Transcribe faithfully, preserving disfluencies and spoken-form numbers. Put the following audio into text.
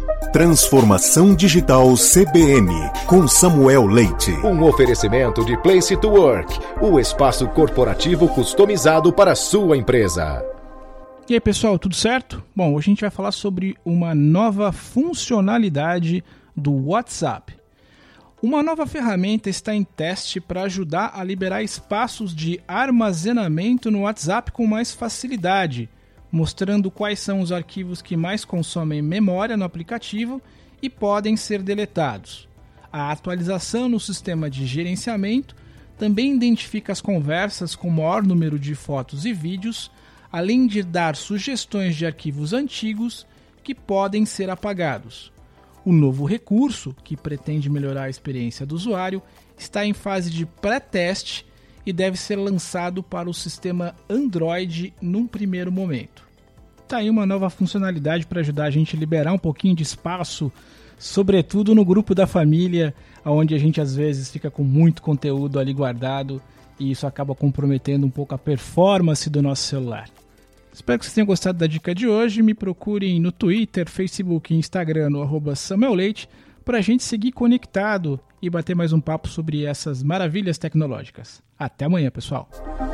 Transformação Digital C B N, com Samuel Leite. Um oferecimento de Place to Work, o espaço corporativo customizado para a sua empresa. E aí, pessoal, tudo certo? Bom, hoje a gente vai falar sobre uma nova funcionalidade do WhatsApp. Uma nova ferramenta está em teste para ajudar a liberar espaços de armazenamento no WhatsApp com mais facilidade, mostrando quais são os arquivos que mais consomem memória no aplicativo e podem ser deletados. A atualização no sistema de gerenciamento também identifica as conversas com maior número de fotos e vídeos, além de dar sugestões de arquivos antigos que podem ser apagados. O novo recurso, que pretende melhorar a experiência do usuário, está em fase de pré-teste e deve ser lançado para o sistema Android num primeiro momento. Tá aí uma nova funcionalidade para ajudar a gente a liberar um pouquinho de espaço, sobretudo no grupo da família, onde a gente às vezes fica com muito conteúdo ali guardado e isso acaba comprometendo um pouco a performance do nosso celular. Espero que vocês tenham gostado da dica de hoje. Me procurem no Twitter, Facebook e Instagram no arroba Samuel Leite para a gente seguir conectado e bater mais um papo sobre essas maravilhas tecnológicas. Até amanhã, pessoal!